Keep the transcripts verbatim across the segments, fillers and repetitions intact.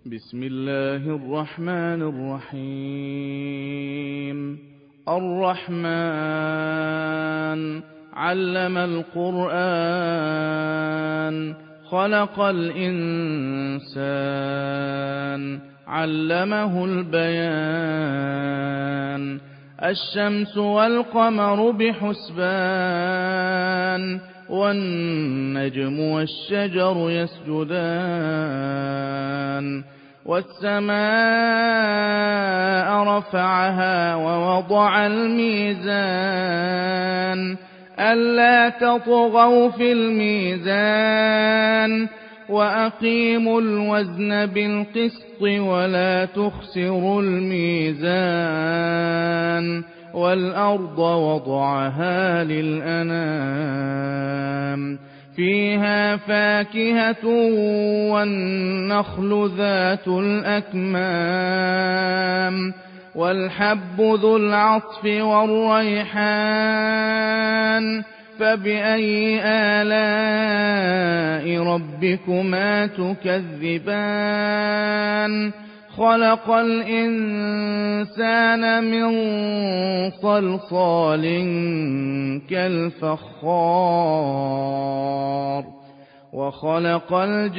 بسم الله الرحمن الرحيم. الرحمن علم القرآن خلق الإنسان علمه البيان. الشمس والقمر بحسبان والنجم والشجر يسجدان. والسماء رفعها ووضع الميزان ألا تطغوا في الميزان وأقيموا الوزن بالقسط ولا تخسروا الميزان. والأرض وضعها للأنام فيها فاكهة والنخل ذات الأكمام والحب ذو العصف والريحان. فبأي آلاء ربكما تكذبان؟ خلق الإنسان من صلصال كالفخار وخلق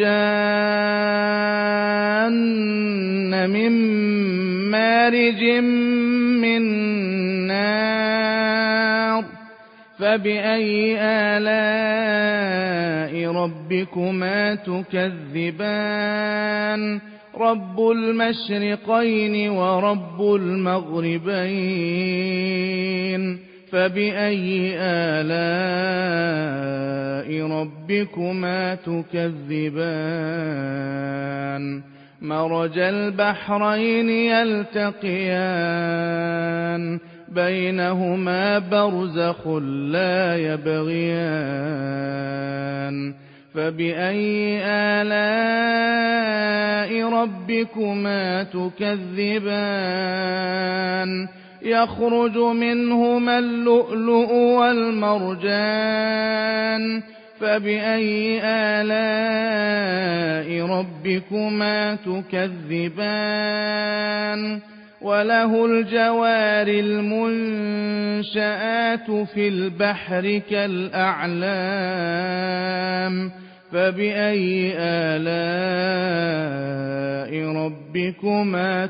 الجان من مارج من نار. فبأي آلاء ربكما تكذبان؟ رب المشرقين ورب المغربين. فبأي آلاء ربكما تكذبان؟ مرج البحرين يلتقيان بينهما برزخ لا يبغيان. فبأي آلاء ربكما تكذبان؟ يخرج منهما اللؤلؤ والمرجان. فبأي آلاء ربكما تكذبان؟ وله الجوار المنشآت في البحر كالأعلام. فبأي آلاء ربكما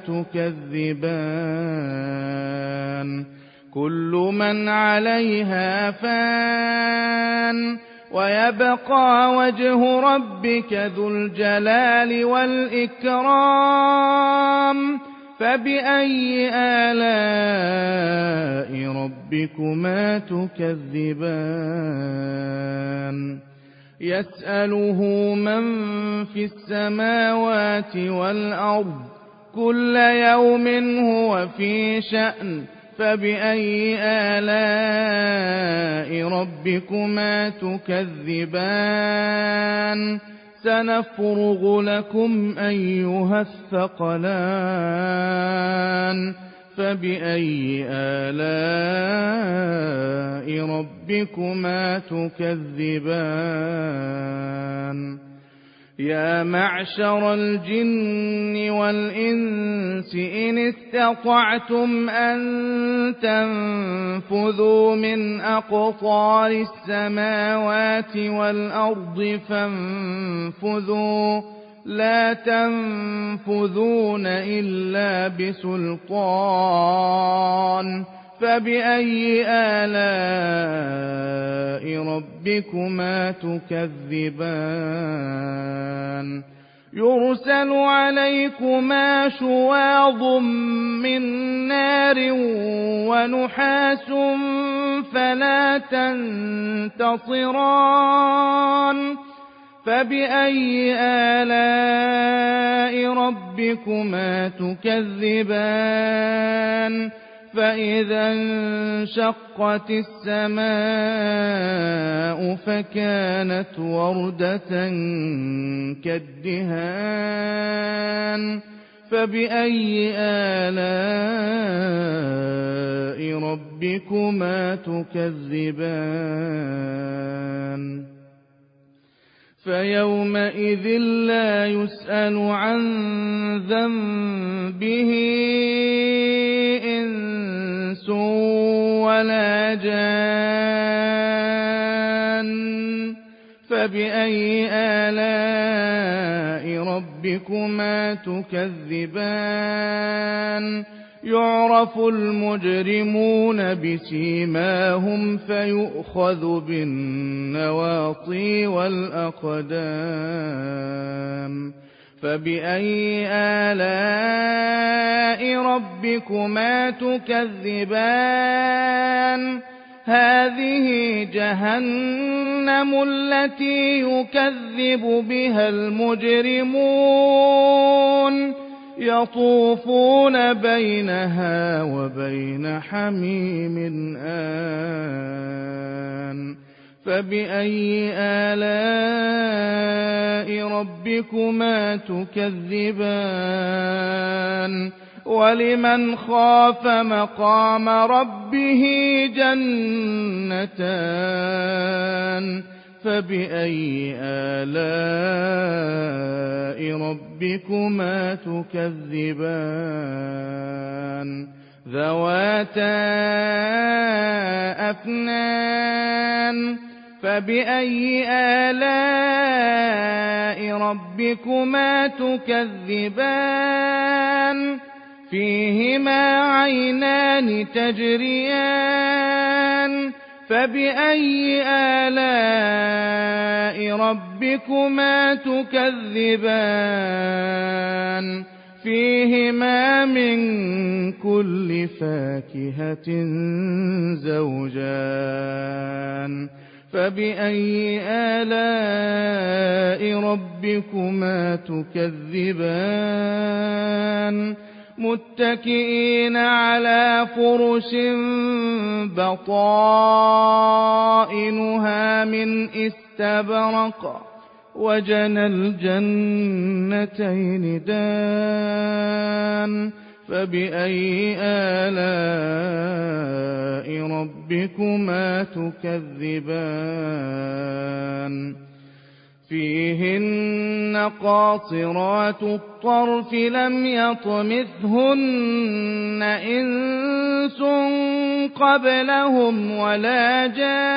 تكذبان؟ كل من عليها فان ويبقى وجه ربك ذو الجلال والإكرام. فبأي آلاء ربكما تكذبان؟ يسأله من في السماوات والأرض كل يوم هو في شأن. فبأي آلاء ربكما تكذبان؟ سنفرغ لكم أيها الثقلان. فبأي آلاء ربكما تكذبان؟ يا معشر الجن والإنس إن استطعتم أن تنفذوا من أقطار السماوات والأرض فانفذوا لا تنفذون إلا بسلطان. فبأي آلاء ربكما تكذبان؟ يرسل عليكما شواظ من نار ونحاس فلا تنتصران. فبأي آلاء ربكما تكذبان؟ فإذا انشقت السماء فكانت وردة كالدهان. فبأي آلاء ربكما تكذبان؟ فيومئذ لا يسأل عن ذنبه إنس ولا جان فبأي آلاء ربكما تكذبان يعرف المجرمون بسيماهم فيؤخذ بالنواصي والأقدام فبأي آلاء ربكما تكذبان هذه جهنم التي يكذب بها المجرمون يطوفون بينها وبين حميم آن فبأي آلاء ربكما تكذبان ولمن خاف مقام ربه جنتان فبأي آلاء ربكما تكذبان ذواتا أفنان فبأي آلاء ربكما تكذبان فيهما عينان تجريان فبأي آلاء ربكما تكذبان فيهما من كل فاكهة زوجان فبأي آلاء ربكما تكذبان متكئين على فرش بطائنها من استبرق وجنى الجنتين دان فبأي آلاء ربكما تكذبان فيهن قاصرات الطرف لم يطمثهن إنس قبلهم ولا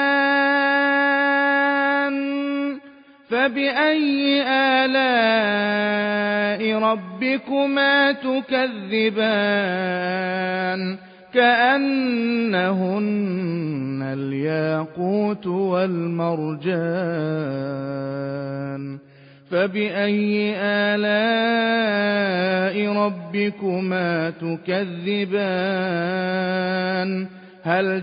جان فبأي آلاء ربكما تكذبان كأنهن الياقوت والمرجان فبأي آلاء ربكما تكذبان هل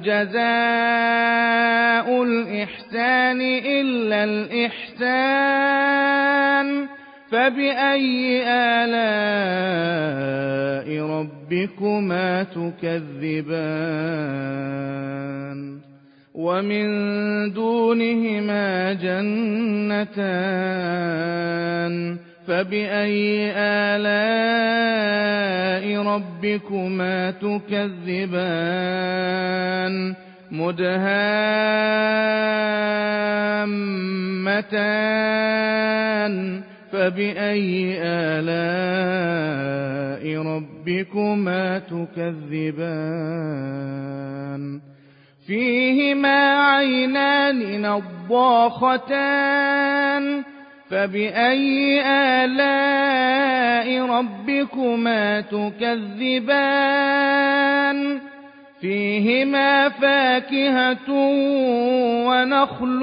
جزاء الإحسان إلا الإحسان فبأي آلاء ربكما تكذبان ومن دونهما جنتان فبأي آلاء ربكما تكذبان مدهامتان فبأي آلاء ربكما تكذبان فيهما عينان نضاختان فبأي آلاء ربكما تكذبان فيهما فاكهة ونخل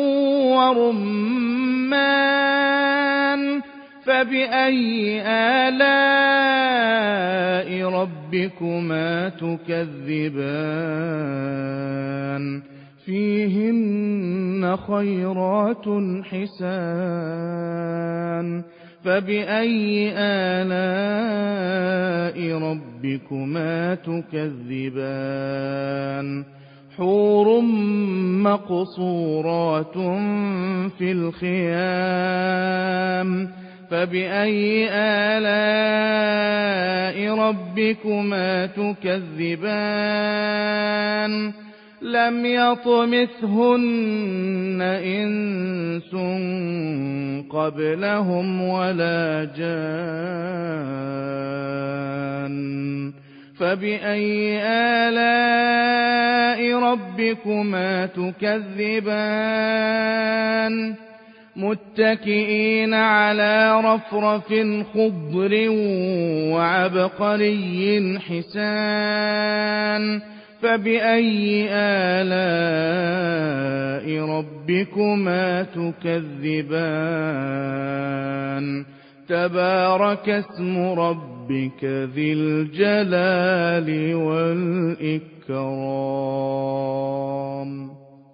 ورمان فبأي آلاء ربكما تكذبان فيهن خيرات حسان فبأي آلاء ربكما تكذبان حور مقصورات في الخيام فبأي آلاء ربكما تكذبان لم يطمثهن إنس قبلهم ولا جان فبأي آلاء ربكما تكذبان متكئين على رفرف خضر وعبقري حسان فبأي آلاء ربكما تكذبان تبارك اسم ربك ذي الجلال والإكرام.